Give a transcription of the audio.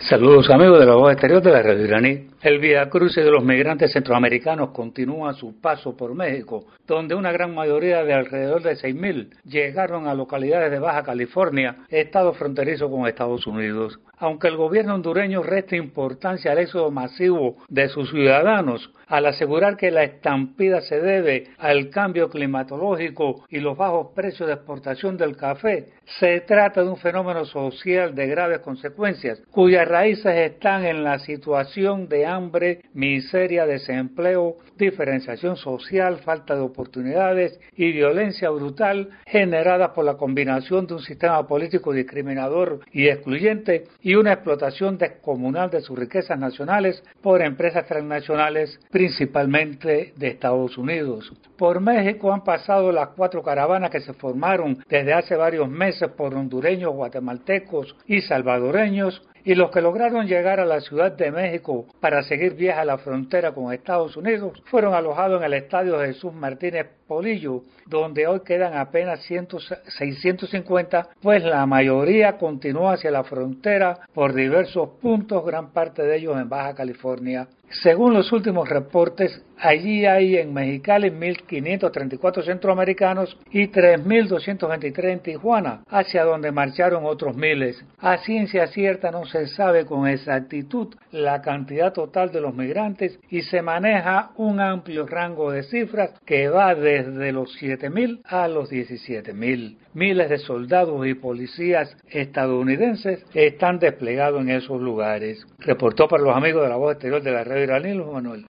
Saludos amigos de la voz exterior de la radio iraní. El viacrucis de los migrantes centroamericanos continúa su paso por México, donde una gran mayoría de alrededor de 6.000 llegaron a localidades de Baja California, estado fronterizo con Estados Unidos. Aunque el gobierno hondureño resta importancia al éxodo masivo de sus ciudadanos, al asegurar que la estampida se debe al cambio climatológico y los bajos precios de exportación del café, se trata de un fenómeno social de graves consecuencias, cuyas raíces están en la situación de hambre, miseria, desempleo, diferenciación social, falta de oportunidades y violencia brutal generada por la combinación de un sistema político discriminador y excluyente y una explotación descomunal de sus riquezas nacionales por empresas transnacionales, principalmente de Estados Unidos. Por México han pasado las 4 caravanas que se formaron desde hace varios meses por hondureños, guatemaltecos y salvadoreños, y los que lograron llegar a la Ciudad de México para seguir viaje a la frontera con Estados Unidos fueron alojados en el estadio Jesús Martínez Polillo, donde hoy quedan apenas 650, pues la mayoría continúa hacia la frontera por diversos puntos, gran parte de ellos en Baja California. Según los últimos reportes, allí hay en Mexicali 1.534 centroamericanos y 3.223 en Tijuana, hacia donde marcharon otros miles. A ciencia cierta no se sabe con exactitud la cantidad total de los migrantes y se maneja un amplio rango de cifras que va desde los 7.000 a los 17.000. Miles de soldados y policías estadounidenses están desplegados en esos lugares. Reportó para los amigos de la voz exterior de la radio iraní, Luis Manuel.